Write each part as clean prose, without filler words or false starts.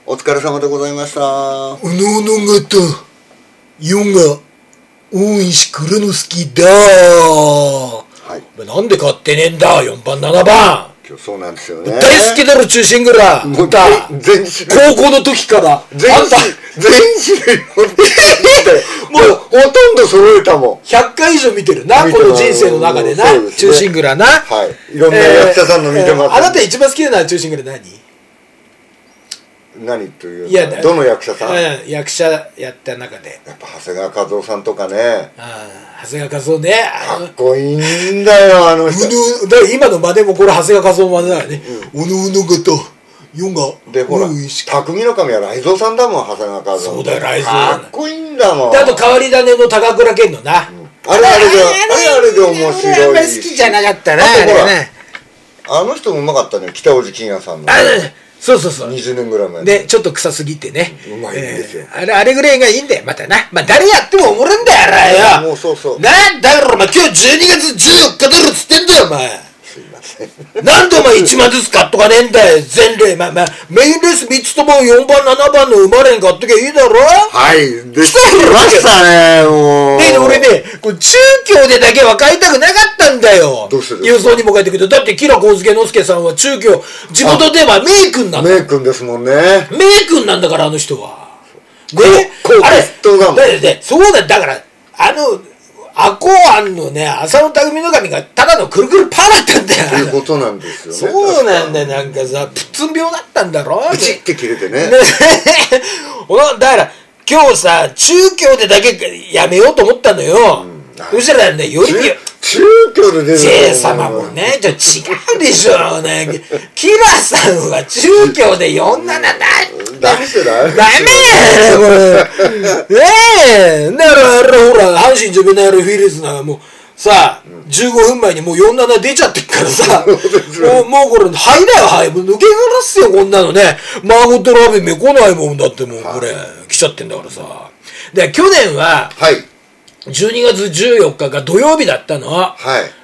お疲れ様でございました。 おのおの方、世が大石黒之助だ。 はい。 なんで買ってねえんだ、4番、7番。 今日そうなんですよね。 大好きだろ、中心蔵。 もう全種類。 高校の時から。 全種類持ってもうほとんど揃えたもん。 100回以上見てるな、この人生の中でな。中心蔵な。 はい。いろんな役者さんの見てます。 あなた一番好きな中心蔵何というのはどの役者さん？ 役者やった中でやっぱ長谷川一夫さんとかね。 長谷川一夫ね。 かっこいいんだよ、あの人。 だから今の真似もこれ長谷川一夫真似だよね。おのおの方、世がで、ほら、匠の神は雷蔵さんだもん、長谷川一夫。 そうだよ、雷蔵。 かっこいいんだもん。 で、あと変わり種の高倉健のな。 あれで面白い。 あんまり好きじゃなかったな、あれね。 あの人もうまかったね、北大路欣也さんの。 そうそうそう。 20年ぐらい前で、ちょっと臭すぎてね。 うまいんですよ。 あれぐらいがいいんだよ、またな。まあ、誰やってもおもろいんだよ、あれよ。 もうそうそう。 なんだから、お前今日12月14日出るっつってんだよ、お前。 すいません。 なんでお前1万ずつ買っとかねえんだよ、前例。まあ、メインレース3つとも4番、7番の生まれに買っときゃいいだろ。 はい、できましたね、もう。 で、俺ね、これ中京でだけは買いたくなかったんだよ。 どうして郵送にも書いてくるけど、だってキラコウスケのすけさんは中京、地元ではメイ君なんだ。 メイ君ですもんね。 メイ君なんだから、あの人は。 ね、あれ、 そうだ、だから、アコアンのね、浅野匠の神がただのくるくるパーだったんだよ。 ということなんですよね。 そうなんだよ、なんかさ、プッツン病だったんだろ。 プチって切れてね。 だから、今日さ、中京でだけやめようと思ったのよ。そしたらね、より中京で出る J 様もね、違うでしょ、ね。キラさんは中京で47 ダメしてない？ ダメこれ。ねえ。だからほら、阪神ジョベナイルフィリーズなもう、さ、15分前にもう47出ちゃってっからさ、もうこれ、灰だよ、灰。もう抜け殻っすよ、こんなのね。マーゴットラーメン目来ないもんだってもう、これ、来ちゃってんだからさ。で、去年は、12月14日が土曜日だったの。はい。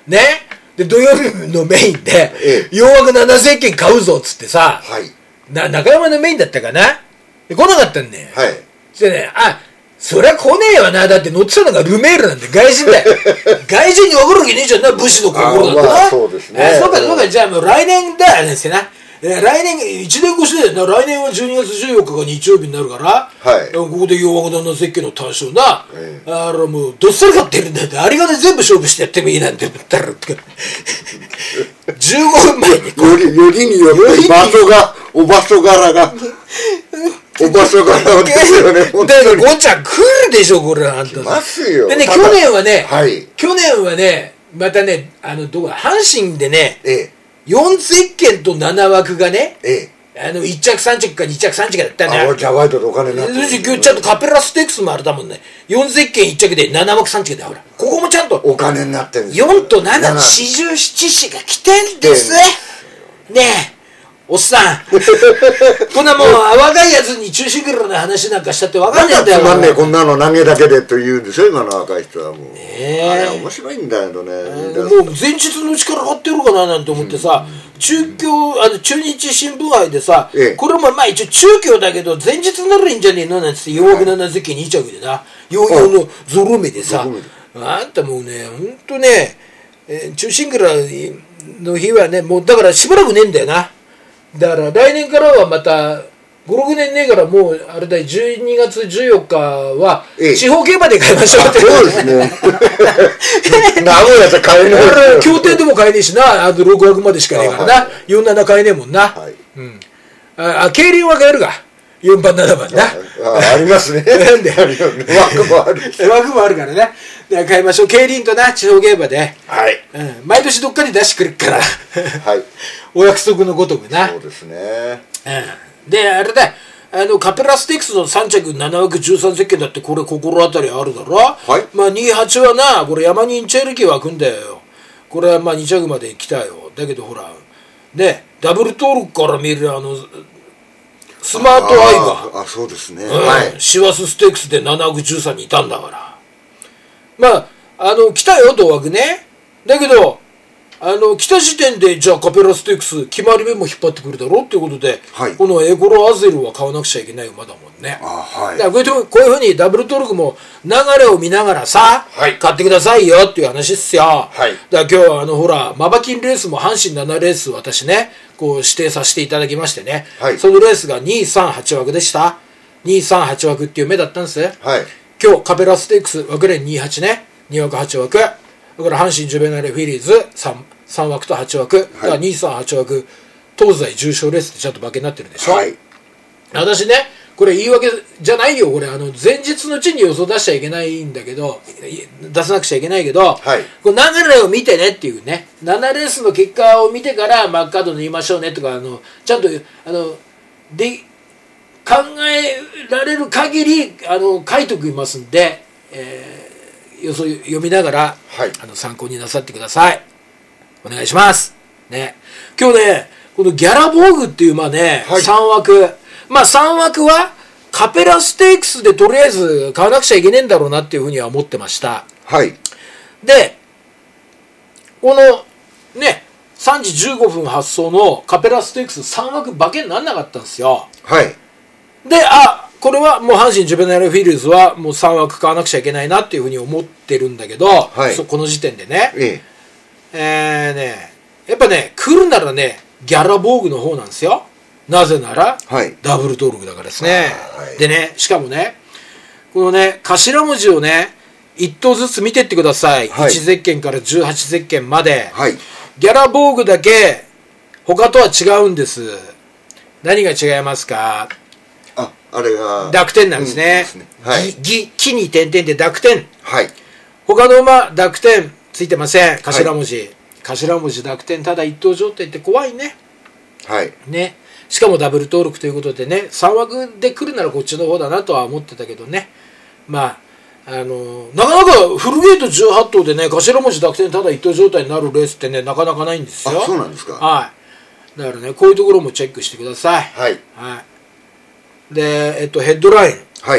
ね。で、土曜日のメインで、洋楽7000件買うぞっつってさ、はい。中山のメインだったかな？で来なかったんね。はい。そしてね、そりゃ来ねえわな。だって乗ってたのがルメールなんて外人だよ。外人に分かるわけねえじゃんな、武士の心なんてな。 そうですね。 そうか、じゃあもう来年だよねってな。来年、1年越しだよな。来年は12月14日が日曜日になるから、はい。ここで洋楽7設計の単勝な。もう、どっさり買ってるんだって、あれがね、全部勝負してやってもいいなんて言ったら、15分前に。 よりによってお場所柄が。お場所柄ですよね、本当に。 ゴンちゃん来るでしょ、これ、あんた。 来ますよ。 でね、去年はね、またね、阪神でね、4石鹸と7枠がね、1着3着か2着3着だったんだよ。 じゃワイドでお金になってる。 今日ちゃんとカペラステークスもあれだもんね。4石鹸1着で7枠3着だよ、ほら。ここもちゃんと。 お金になってるんですよ。 4と7、47子が来てんです。ねえ。おっさん。こんなもう、若いやつに中心蔵の話なんかしたって分かんねえんだよ。 つまんねえ、こんなの投げだけでと言うんですよ、今の若い人はもう。あれ面白いんだよね。 もう前日のうちから買ってるかななんて思ってさ、中日新聞杯でさ、これもまあ一応中京だけど、前日ならいいんじゃねえのなんつって、洋楽7席2着でな、洋のゾロ目でさ、あんたもうね、ほんとね、中心蔵の日はね、もうだからしばらくねえんだよな。だから来年からはまた5、6年ねえからもうあれだよ、12月14日は地方競馬で買いましょうって。 そうですね。名古屋じゃ買えない。 協定でも買えねえしな、6枠までしかねえからな。47買えねえもんな。競輪は買えるか。4番7番な。 ありますね。なんで枠もある。 枠もあるからね。買いましょう。競輪とな、地方競馬で。 はい。 毎年どっかに出してくるから。はい。お約束のごとくな。 そうですね。 で、あれだ、カペラステークスの3着7枠13石鹸だってこれ心当たりあるだろ。はい。まあ28はな、これ山にインチェルキー湧くんだよ。これはまあ2着まで来たよ。だけどほら、ね、ダブル登録から見るスマートアイが。 そうですね。 師走ステークスで7枠13にいたんだから。まあ、来たよ、同枠ね。だけど、 来た時点でじゃあカペラステークス決まり目も引っ張ってくるだろうっていうことで、 はい、 このエゴロアゼルは買わなくちゃいけない馬だもんね。 はい、 だからこういうふうにダブルトルクも流れを見ながらさ、 はい、 買ってくださいよっていう話っすよ。 はい、 だから今日はほらマバキンレースも阪神7レース私ねこう指定させていただきましてね、 はい、 そのレースが238枠でした。238枠っていう目だったんです。 はい、 今日カペラステークス枠連28ね、2枠8枠だから阪神ジュベナレフィリーズ 3枠と8枠、だから238枠東西重賞レースってちゃんと馬券になってるでしょ、はい、私ねこれ言い訳じゃないよ、これ前日のうちに予想出しちゃいけないんだけど、出さなくちゃいけないけど、はい、この流れを見てねっていうね、7レースの結果を見てからマッカードに言いましょうねとかちゃんとで考えられる限り書いておきますんで、予想読みながら、はい、参考になさってください。お願いしますね。今日ねこのギャラボーグっていう馬ね、はい、3枠3枠はカペラステークスでとりあえず買わなくちゃいけねえんだろうなっていうふうには思ってました。 はいでこのね3時15分発送のカペラステークス3枠馬券にならなかったんですよ。 はいでこれはもう阪神ジュベナルフィールズはもう3枠買わなくちゃいけないなっていうふうに思ってるんだけど、はい、この時点でね、やっぱね来るならねギャラボーグの方なんですよ。なぜなら、はい、ダブル登録だからですね、はい、でねしかもねこのね頭文字をね1頭ずつ見てってください、はい、1ゼッケンから18ゼッケンまで、はい、ギャラボーグだけ他とは違うんです。何が違いますか？ あれが濁点なんですね。 はい、 木に点々で濁点。 はい。 他の馬濁点ついてません。頭文字、はい、頭文字濁点ただ一等状態って怖いね。はい。ね。しかもダブル登録ということでね、3枠で来るならこっちの方だなとは思ってたけどね。なかなかフルゲート18頭でね頭文字濁点ただ一等状態になるレースってねなかなかないんですよ。 あ、そうなんですか。 はい。だからねこういうところもチェックしてください。 はい。 はい。で、ヘッドライン。 はい。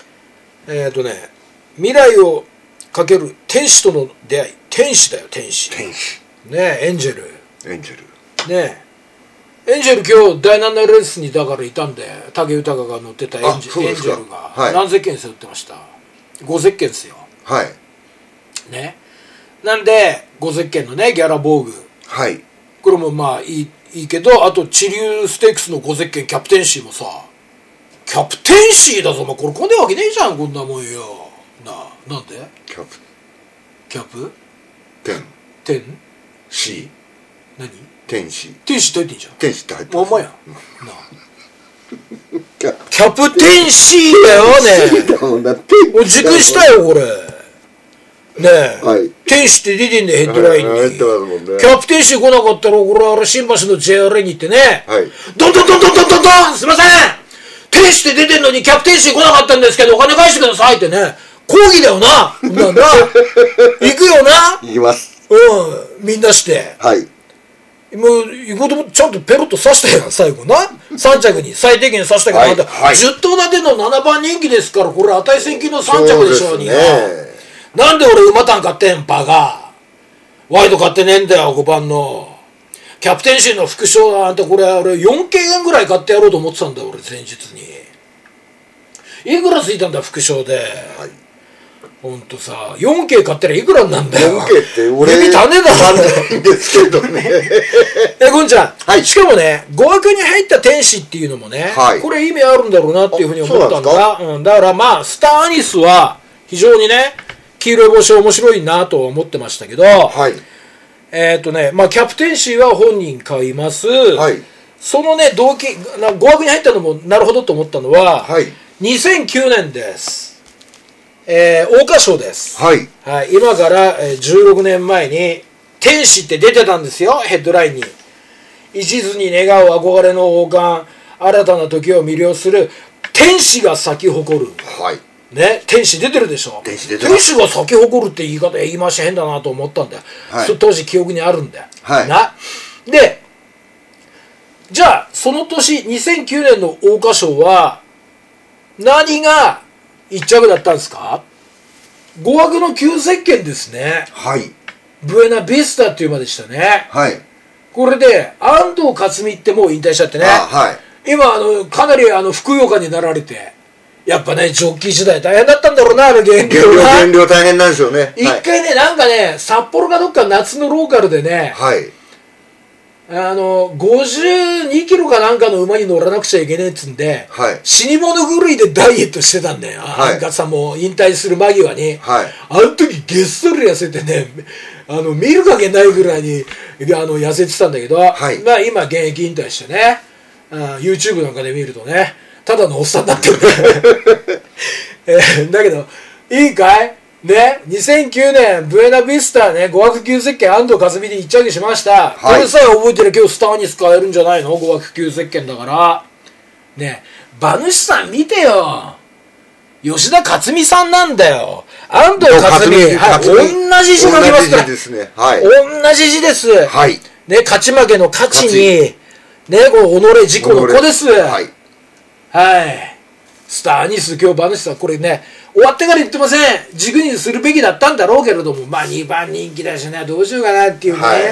未来をかける天使との出会い。天使だよ、天使。 天使。 ねエンジェル。 エンジェル。 ねエンジェル今日第7レースにだからいたんで、武豊が乗ってたエンジェルが、はい、何ゼッケン背負ってました？ 5 ゼッケンですよ。 はい。 ね。なんで、5ゼッケンのね、ギャラボーグ。 はい。 これもまあいいけど、あと、チリューステークスの5ゼッケンキャプテンシーもさ、キャプテンシーだぞ、お前これこんでわけねえじゃん、こんなもんよ。なんでキャプテンシー何天使って入ってんじゃん。 天使って入ってます。 お前やキャプテンシーだよね。もう熟したよこれねえ、はい、天使って出てんだよヘッドラインに、はい、キャプテンシー来なかったらこれ新橋の JRA に行ってね、はい、ドンすいません天使って出てんのにキャプテンシー来なかったんですけどお金返してくださいってね抗議だよな行くよな行きますみんなしてはいもう行こうともちゃんとペロッと刺したよ最後な3着に最低限刺したけど、はいはい、10頭立ての7番人気ですからこれ値千金の3着でしょうになんで俺馬単買ってんバカワイド買ってねえんだよ5番のキャプテンシーの副賞なんてこれ俺4件円ぐらい買ってやろうと思ってたんだよ俺前日にいくらついたんだ副賞で、はいほんとさ 4K 買ったらいくらなんだよ 4K って俺指種だろないんですけどねゴンちゃん、 はい、 しかもね5枠に入った天使っていうのもね、はい、これ意味あるんだろうなっていうふうに思ったんだ、だからまあスターアニスは非常にね黄色い帽子面白いなと思ってましたけど、はい、まあキャプテンシーは本人買います、はい、そのね動機5枠に入ったのもなるほどと思ったのは、はい、2009年です桜花賞です、はいはい、今から16年前に天使って出てたんですよヘッドラインに一途に願う憧れの王冠新たな時を魅了する天使が咲き誇る、はいね、天使出てるでしょ天使が咲き誇るって言い回し変だなと思ったんだよ、はい、当時記憶にあるんだよ、はい、なでじゃあその年2009年の桜花賞は何が1着だったんですか5枠の9ゼッケンですねはいブエナビスタっていう馬でしたね。 はい。 これで安藤克美ってもう引退しちゃってね。 はい。 今かなりふくよかになられて、やっぱねジョッキー時代大変だったんだろうな、あれ減量大変なんですよね。 一回ね、なんかね札幌かどっか夏のローカルでね、 はい。 52キロかなんかの馬に乗らなくちゃいけねえっつんで、 はい、 死に物狂いでダイエットしてたんだよ、 はい、 アンカさんも引退する間際に、 はい、 あの時げっそり痩せてね、見る影ないぐらいに痩せてたんだけど、 はい、 まあ今現役引退してね、YouTube なんかで見るとねただのおっさんになってるだけどいいかいね、2009年ブエナビスタね、5枠9ゼッケン安藤克美で1着しました、はい、これさえ覚えてる今日スターに使えるんじゃないの、5枠9ゼッケンだからね。馬主さん見てよ、吉田克美さんなんだよ、安藤克美、はい、同じ字書きますから、 同じ字ですね、はい、 同じ字です、はい、ね、勝ち負けの勝ちにね、この己自己の子です、はい、はい、スターニス今日馬主さんこれね終わってから言ってません、軸にするべきだったんだろうけれども、まあ2番人気だしね、どうしようかなっていうね、はい、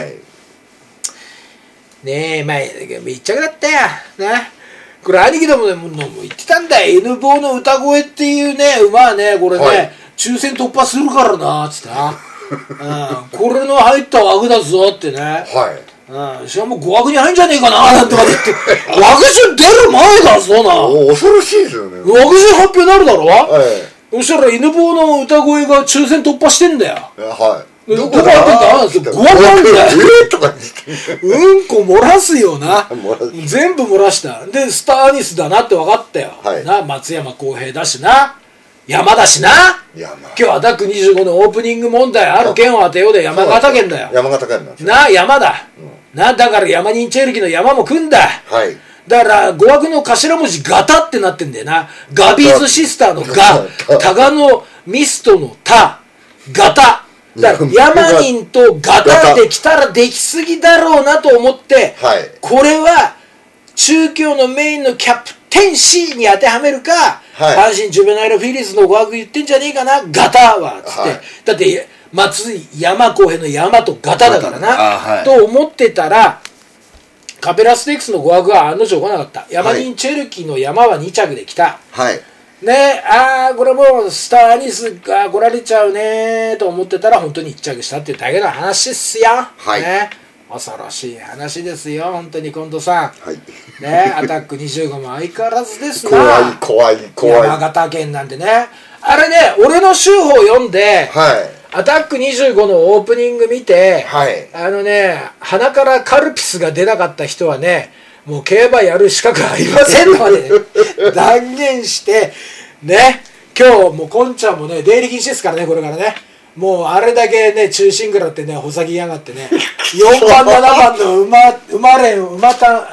ねえ、まあ1着だったよね。これ兄貴どもでも言ってたんだよ、 N 坊の歌声っていうね馬はね、これね、はい、抽選突破するからなっつってなこれの入った枠だぞってね、はい、しかも5枠に入んじゃねえかななんてまで言って枠順出る前だぞな、 恐ろしいですよね、 枠順発表になるだろ、はい、そしたら犬坊の歌声が抽選突破してんだよ、はい、どこ入ってんだって5枠なんだようんこ漏らすよな全部漏らしたで、スターアニスだなって分かったよ、はい、な、松山公平だしな、山だしな、今日アタック25のオープニング問題ある県を当てようで山形県だよ、 山形県なんですな、山だ、うん、な、だから山人チェルキの山も組んだ、はい、だから5枠の頭文字ガタってなってんだよな、ガビーズシスターのガ、タガのミストのタ、ガタだから山人とガタできたらできすぎだろうなと思って、はい、これは中京のメインのキャプテン C に当てはめるか、はい、阪神ジュベナイルフィリーズの5枠言ってんじゃねえかな、ガタはつって、はい、だって松井山公平の山とガタだからな、はい、と思ってたらカペラステークスの5枠は案の定来なかった。山人チェルキーの山は2着で来た、はいね、これもうスターアニスが来られちゃうねと思ってたら本当に1着したっていうだけの話っすよ、はいね、恐ろしい話ですよ本当に近藤さん、はいね、アタック25も相変わらずですな怖い山形県なんてね、あれね俺の週報読んで、はい、アタック25のオープニング見て、はい、鼻からカルピスが出なかった人はねもう競馬やる資格ありませんので、ね、断言してね、今日もうこんちゃんもね出入り禁止ですからね、これからねもうあれだけね中心蔵ってねほさぎやがってね4番7番の馬連を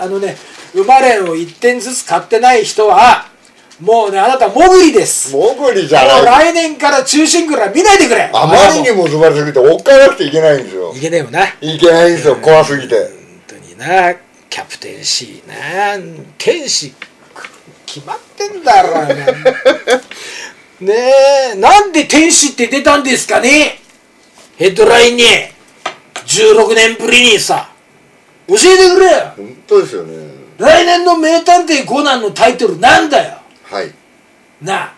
1点ずつ買ってない人はもうねあなたもぐりです。 もぐりじゃない、 来年から中心蔵見ないでくれ。 あまりにもズバリすぎて追っかけなくていけないんですよ。 いけねえよな、 いけないんですよ、怖すぎて本当にな。キャプテン C な、天使決まってんだろねえ、なんで天使って出たんですかね、ヘッドラインに16年ぶりにさ教えてくれよ。 本当ですよね。 来年の名探偵コナンのタイトルなんだよ。 はいなあ、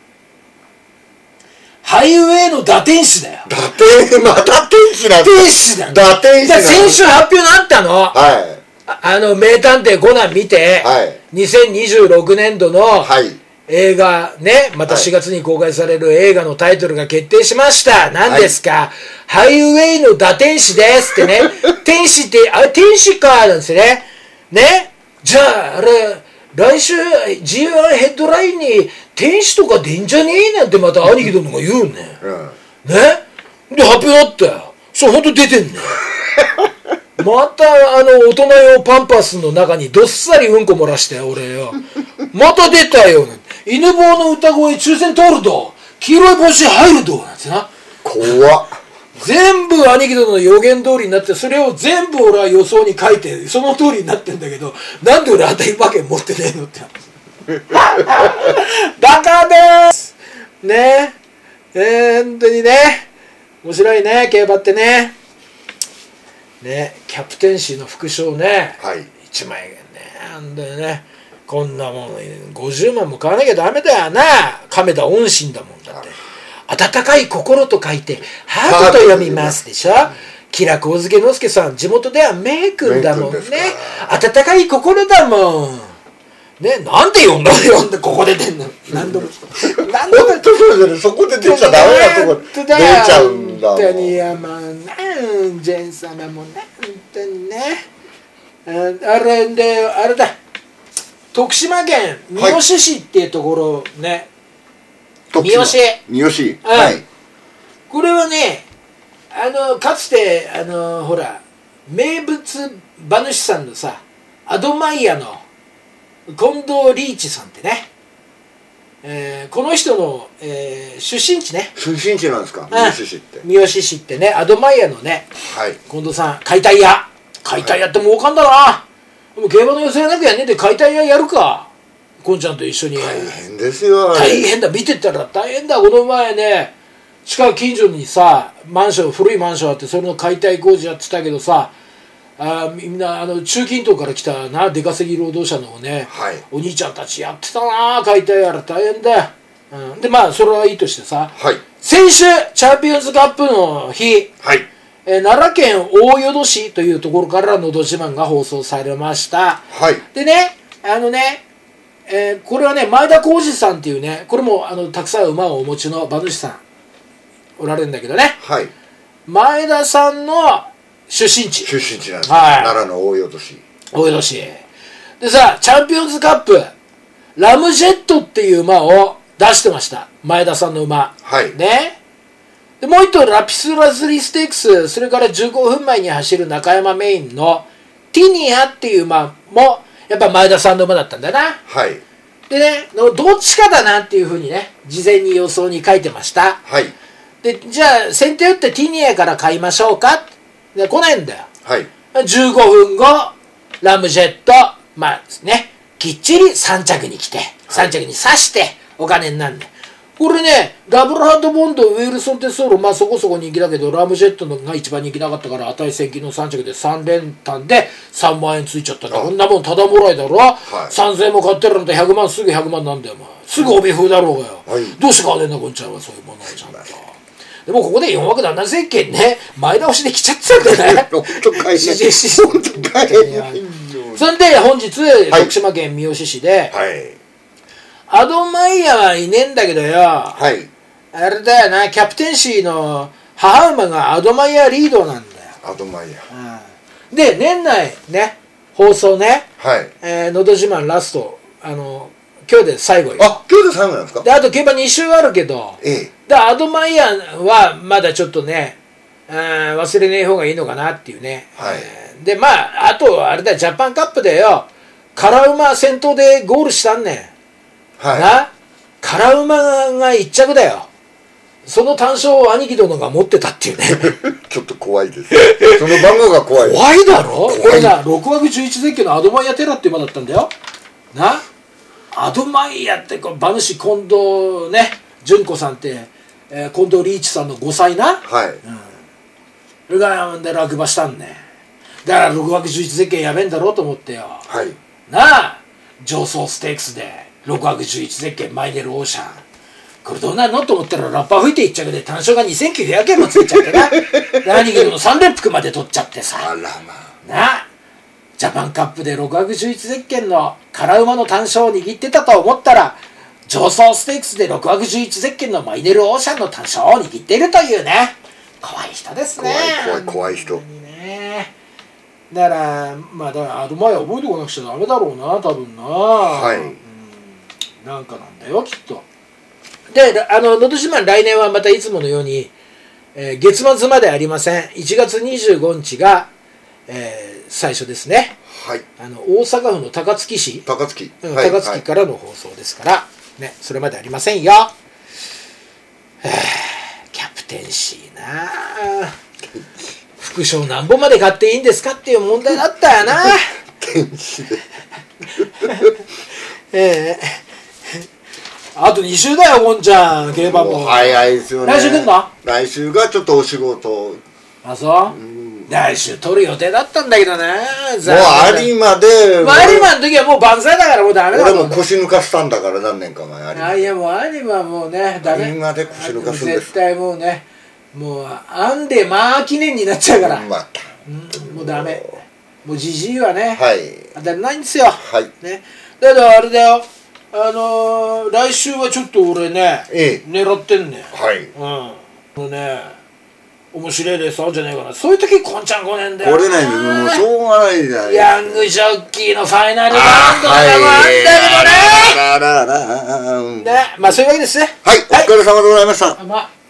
ハイウェイの打天使だよ。 また天使なんだ。 天使だよ。 打天使なんだ。 先週発表になったの。 はい。 名探偵コナン見て、はい、2026年度の映画ね、また4月に公開される映画のタイトルが決定しました。何ですか、はい、ハイウェイの打天使ですってね天使ってあれ天使かなんですね。ね、じゃああれ来週 G1 ヘッドラインに天使とか出んじゃねえなんてまた兄貴どもが言うんね、うん、ねで発表あったよ。そう本当出てんねまた大人用パンパスの中にどっさりうんこ漏らして俺よまた出たよ、犬坊の歌声抽選通ると黄色い帽子入るとなんてな。 怖っ。 全部兄貴殿の予言通りになって、それを全部俺は予想に書いてその通りになってんだけど、なんで俺当たり馬券持ってねえのってバカでーすねえ、本当にね面白いね競馬ってね。 ね、キャプテンシーの副賞ね、 はい 1万円ね、なんだよね。こんなもん50万も買わなきゃダメだよな。亀田恩心だもんだって。温かい心と書いてハートと読みますでしょ。吉良上野之助さん、地元ではメイ君だもんね。温かい心だもんね。なんで読んだここで出んの。何度も本当そうですね。そこで出ちゃダメなとこ出ちゃうんだもん。 本当に、いや、まあジェン様もね、本当にね。あれで、あれだ、徳島県三好市っていうところね、三好。 はい。 これはね、かつてほら名物馬主さんのさ、アドマイヤの近藤リーチさんってね、この人の、出身地ね。 出身地なんですか、三好市って。 三好市ってね、アドマイヤのね、 はい、 近藤さん、解体屋って儲かんだな。でも競馬の予選なくやんねえで解体屋やるか、こんちゃんと一緒に。 大変ですよ。 大変だ、見てたら大変だ。この前ね、近所にさ、古いマンションあって、それの解体工事やってたけどさ、みんな中近東から来たな、出稼ぎ労働者のね、 はい、 お兄ちゃんたちやってたな、解体やら大変だよ。で、まあそれはいいとしてさ、 はい、 先週チャンピオンズカップの日、 はい、 奈良県大淀市というところからのど自慢が放送されました。 はい、 でね、これはね、前田浩二さんっていうね、これもたくさん馬をお持ちの馬主さんおられるんだけどね、 はい、 前田さんの出身地なんですか、 はい、 奈良の大淀市でさ、チャンピオンズカップラムジェットっていう馬を出してました、前田さんの馬、 はいね。でもう一頭ラピスラズリステークス、それから15分前に走る中山メインのティニアっていう馬もやっぱ前田さんの馬だったんだな。 はい。 でね、どっちかだなっていうふうにね、事前に予想に書いてました。 はい。 で、じゃあ先手打ってティニアから買いましょうか。で、来ないんだよ。 はい。 15分後、ラムジェット、まあね、きっちり3着に来て、3着に刺してお金になるんだよ。これね、ダブルハンドボンド、ウィルソンテソール、まあそこそこ人気だけど、ラムジェットのが一番人気なかったから、値千金の3着で3連単で3万円ついちゃったんだ。こんなもんただもらいだろ、はい、3000円も買ってるんだ、100万すぐ100万なんだよ、お前。すぐ帯風だろうがよ。はい、どうして買わねえんだ、こんちゃんは、そういうものじゃんと。でもここで4枠7千件ね、前倒しで来ちゃってたんだよね。 本当かいね。本当かいね。 そんで本日、徳島県三好市で、はい、アドマイヤはいねえんだけどよ、はい、あれだよな、キャプテンシーの母馬がアドマイヤリードなんだよ。 アドマイヤ、 で年内ね、放送ね、 はい、 のど自慢ラスト、今日で最後よ。 あ、今日で最後なんですか。 であと競馬2週あるけど、でアドマイヤはまだちょっとね、忘れねえ方がいいのかなっていうね、はい、でまああとあれだよ、ジャパンカップでよ、カラウマ先頭でゴールしたんねん。はい、な、カラウマが1着だよ。その単勝を兄貴殿が持ってたっていうね。 ちょっと怖いです。その番号が怖い。 怖いだろ。これな、6枠11ゼッケンのアドマイヤテラっていう馬だったんだよ。な、アドマイヤってこう馬主近藤ね、純子さんって、近藤リーチさんの5歳な。はい。それがで落馬したんね。だから6枠11ゼッケンやべえんだろうと思ってよ。はい。なあ、上層ステークスで。6枠11ゼッケンマイネルオーシャン、これどうなのと思ったらラッパー吹いて1着で単勝が2900円もついちゃってな。兄貴の3連服まで取っちゃってさ、あらまあな、ジャパンカップで6枠11ゼッケンの空馬の単勝を握ってたと思ったら、上層ステークスで6枠11ゼッケンのマイネルオーシャンの単勝を握っているというね、怖い人ですね。 怖い人ね。だからまあ、だからアドマイヤ覚えておかなくちゃダメだろうな、多分な。はい、なんかなんだよきっと。で、のど自慢来年はまたいつものように、月末までありません。1月25日が、最初ですね。はい。大阪府の高槻市、高槻からの放送ですから、ね、それまでありませんよ。キャプテンシーな。副賞何本まで買っていいんですかっていう問題だったよな。あと2週だよ、ゴンちゃん、競馬も。 早いですよね。 来週来んの？ 来週がちょっとお仕事。 あ、そう？ 来週撮る予定だったんだけどね。 もう有馬で有馬の時はもう万歳だからもうダメだ俺も腰抜かしたんだから何年か前有馬。 いやもう有馬はもうねダメ。 有馬で腰抜かすんです。 絶対もうねもうアンデマー記念になっちゃうからまた、 もうダメ。もうじじいはね当たりないんですよ。 はいね。だけどあれだよ来週はちょっと俺ね狙ってんねん。 はい。 もうね面白いレースあるんじゃないかな。そういう時こんちゃん来ねえんだよ。 来れないんでもうしょうがないじゃない。 ヤングジョッキーのファイナルラウンドとかもあんだけどね。ね、まあそういうわけですね。 はい、お疲れ様でございました。 まあ